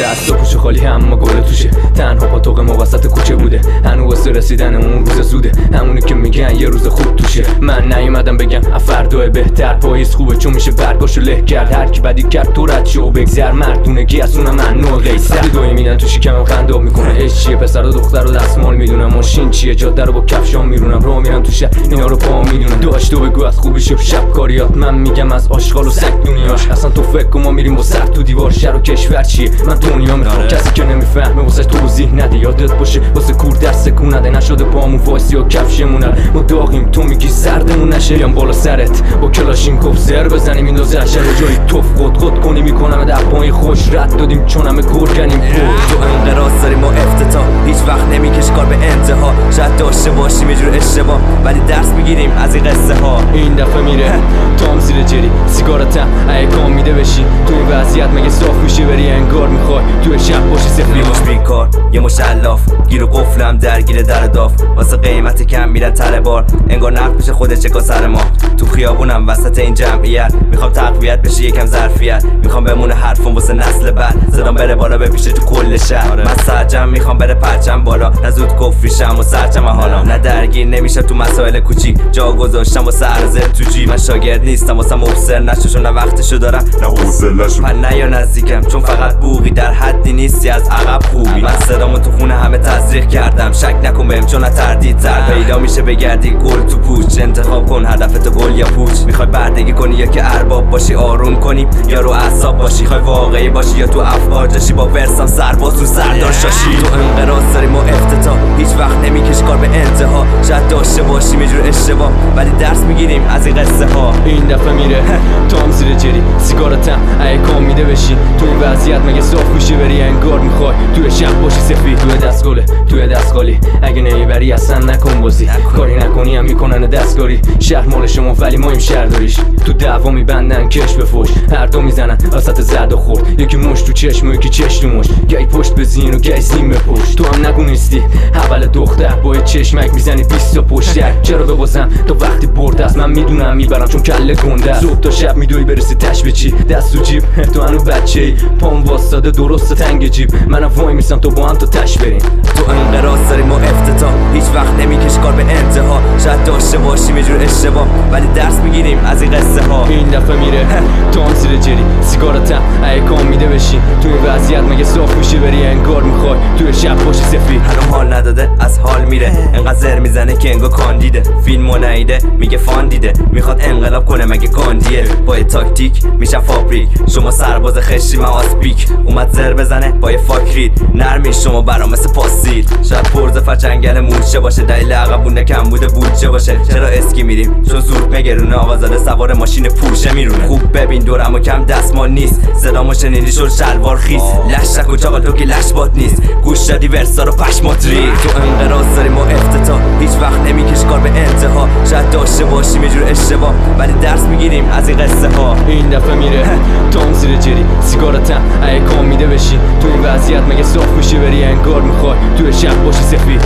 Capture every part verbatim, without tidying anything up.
دست و پوچه خالی اما گل توشه، تنها پاتوق ما وسط کوچه بوده، هنوز واسه رسیدن اون روز زوده، همونی که میگن یه روز خوب توشه. من نیومدم بگم فردا بهتر، پاییز خوبه چون میشه برگاشو له کرد، هر کی بدی کرد تو رد شو بگذر، مردونگی از اون من نوع قیصر. دوی میدن تو شکمم خنداب میکنه، عشق چیه پسر و دختر و دستمال میدونم، ماشین چیه جاده رو با کفشام میرونم، راه میرم تو شهر اینا رو پا میدونم، داشت و بگو از خوبی شب شب کاریات، من میگم از آشغال و سگ دنیاش، اصلا تو فکر کن ما میریم با سر تو دیوار، شهر و کشور چیه من دنیا میخوام، کسی که نمیفهمه واسه توضیح نده، یادت باشه واسه کور دست سکون نده، نشده پامون وایسی و کفشمون ما داغیم، تو میگی سردمون نشه، بیام بالا سرت با کلاشینکوف زر بزنیم این دو زرشه رو جای توف خود خود کنی میکنم در پای خوش رد دادیم چون همه گرگنیم. تو انقراض داریم و افتتاح، هیچ وقت نمیکش کار به انتها، شاید داشته باشیم یه جور اشتباه ولی درس میگیریم از این قصه ها. این دفعه میره تام زیر جری سیگارتم اگه کام میده بشی، تو این وضعیت مگه صاف میشه بری، انگار میخوای توی شب باشی سفری، یه مش بیکار یه مش الاف، گیر و قفلم درگیر در داف، واسه قیمت کم میرن تله بار، انگار نقد میشه خودش چکا سر ما، تو خیابونم وسط این جمعیت، میخوام تقویت بشه یکم ظرفیت، میخوام بمونه حرفم واسه نسل بعد، صدام بره بالا بپیشه تو کل شهر، من سرجم میخوام بره پرچم بالا، نه زود کفریشم و سرچم حالا، نه درگیر نمیشه تو مسائل کوچیک، جا گذاشتم واسه عرضه تو جیب، من شاگرد نیستم واسه مبصر نشو، نه وقتشو دارم نه حوصله‌شو، من نیا نزدیکم چون فقط بوقی، در حدی نیستی از عقب خوبی، من صدامو تو خونه همه تزریق کردم، شک نکن بهم چون تردید زر پیدا میشه بگردی گل تو پوچ، انتخاب کن هدفت گل یا پوچ، میخوای بردگی کنی یا که ارباب باشی آروم کنی یا رو اعصاب باشی، میخوای واقعی باشی یا تو افواجشی با ورسم سرباز تو سردار شاشی. تو انقراض داریم و افتتاح، هیچ وقت نمیکش کار به انتها، شاید داشته باشیم یه جور اشتباه ولی درس میگیریم از این قصه ها. این دفعه میره تام زیر جری سیگارتم اگه کام میده بشی، تو این وضعیت مگه صاف میشه بری، انگار میخوای توی شب باشی سفید، توی دستگله توی دستگالی اگه نمیبری اصلا نکن بازی، کاری نکنی هم میکنن دستکاری، شهر مال شما ولی ما این شهر داریش، تو دعوا میبندن کش به فوش، هر دو میزنن وسط زد و خورد، یکی مش تو چشم و یکی چش تو مش، گی پشت به زین و گی زین به پشت، تو هم نگو نیستی اول دختر با چشمک میزنی بیست تا پشتک، چرا ببازم تا وقتی برده است، من میدونم میبرم چون کله گنده، صبح تا شب میدوی برسی تش به چی، دست و جیب تو هنو بچه‌ای، پام واسطه درست تنگ جیب، منم وای میسم تو با هم تا تش بریم. تو انقراض داریم و افتتاح، هیچ وقت نمیکش کار به انتها، شاید داشته باشیم یه جور اشتباه ولی درس میگیریم از این قصه ها. این دفعه میره تام زیر جری سیگارتم اگه کام میده بشی، تو این وضعیت مگه صاف میشه بری، انگار میخوای توی شب باشی سفید، هنوز حال نداده از حال میره، انقدر زر میزنه که انگار کاندیده، فیلمو نیده میگه فان دیده، میخواد انقلاب کنه مگه کاندیه، با یه تاکتیک میشه فابریک، شما سرباز خشی من آسپیک، اومد زر بزنه با یه فاکرید، نرمی شما برام مثل پاسیل، شاید پرزه فچنگل مورچه باشه، دلیل عقبونه کم بوده بودجه باشه، چرا اسکی میریم چون زورت میگرونه، آقازاده سوار ماشین پورشه میرونه، خوب ببین دورم و کم دستمال نیست، صدامو شنیدی شد شلوار خیس، لشک و چاقال تو که لش باد نیست، گوش دادی ورسا رو پشمات ری. تو انقراض داریم و افتتاح، هیچ وقت نمیکش کار به انتها، شاید داشته باشیم یه جور اشتباه ولی درس میگیریم از این قصه ها. این دفعه میره تام زیر جری سیگارتم اگه کام میده بشی، تو این وضعیت مگه صاف میشه بری، انگار میخوای توی شب باشی سفید.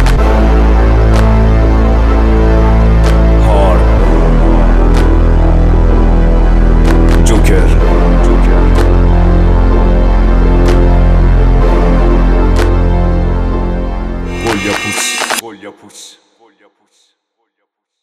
هارد جوکر گل یا پوچ گل یا پوچ